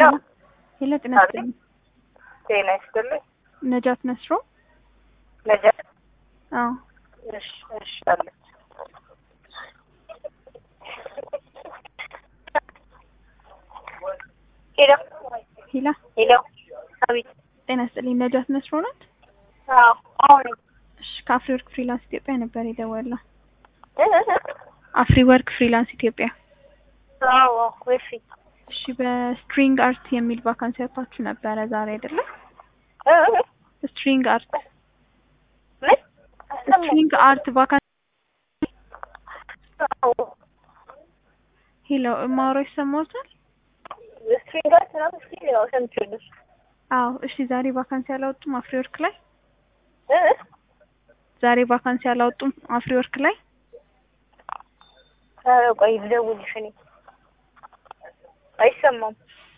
ሄሎ ጤና ይስጥልኝ ነጃት ነስሮ ነጃት አዎ እሺ አለች ሄሎ አቤት ጤና ይስጥልኝ ነጃት ነስሮ ናት አዎ አሁን እሺ ከአፍሪወርክ ፍሪላንስ ኢትዮጵያ ነበር የደወለው አፍሪወርክ ፍሪላንስ ኢትዮጵያ አዎ ወይስ እሺ በስትሪንግ አርት የሚል ቫካንሲ አውጥታችሁ ነበር ዛሬ አይደለ ስትሪንግ አርት ስትሪንግ አርት ቫካንሲ ሄሎ ማውራሽ ሰማውታል ስትሪንግ አርት ነው ነው ሰምቼልሽ አዎ እሺ ዛሬ ቫካንሲ አላወጡም አፍሪወርክ ላይ ዛሬ ቫካንሲ አላወጡም አፍሪወርክ ላይ ቆይ ልደውልልሽ እኔ አይሰማም